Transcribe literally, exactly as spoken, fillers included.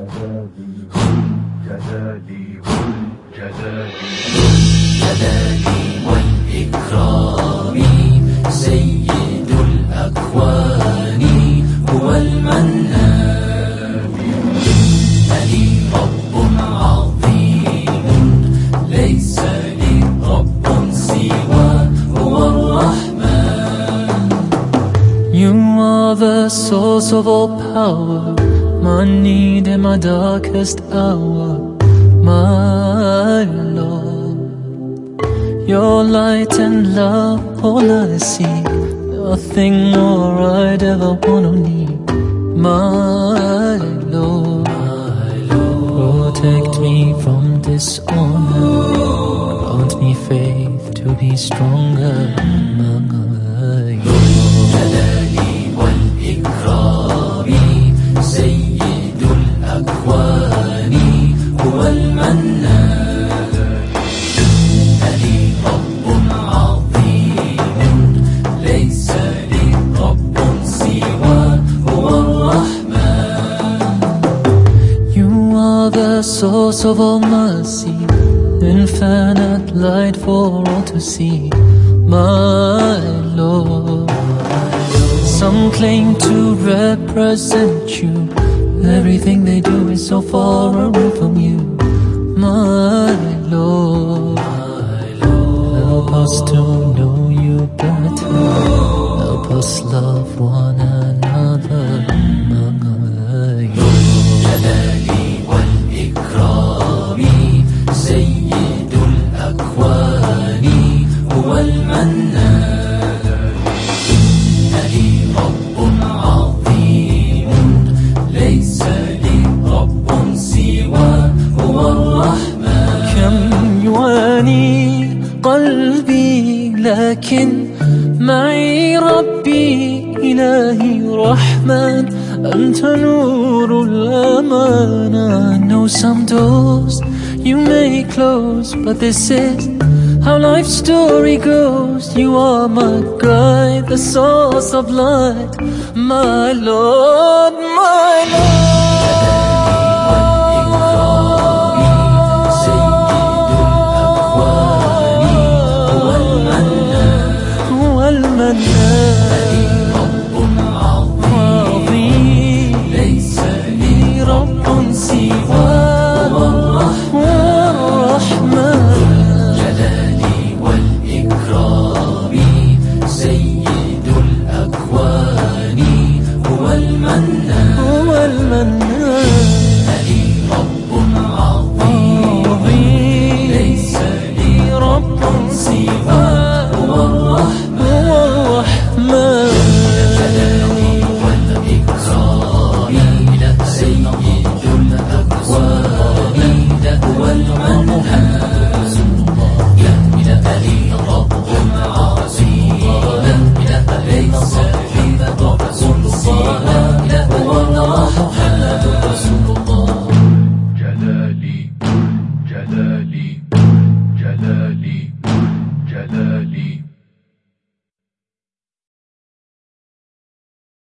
جلالي والجلالي والإكرام سيد الأكوان هو المنان. إنني رب عظيم ليس لي رب سوى هو الرحمن. You are the source of all power, my need in my darkest hour, my Lord. Your light and love, all I see, nothing more I'd ever wanna need, my Lord. My Lord. Protect me from dishonor, grant me faith to be stronger, my Lord. جلالي والإكرام سيد الأكوان هو المنان. إنني رب عظيم ليس لي رب سوى هو الرحمن. You are the source of all mercy, infinite light for all to see, my Lord. Some claim to represent you, everything they do is so far away from you, my Lord. Help us to know you better, help us love one another, my Lord. جلالي والإكرام سيد الأكوان هو المنان. إنني رب عظيم ليس لي رب سوى هو الرحمن. كم يواني قلبي لكن معي ربي إلهي رحمن. أنت نور الأمان. I know some doors you may close, but this is how life's story goes. You are my guide, the source of light, my Lord, my Lord. إنني رب عظيم ليس لي رب سوى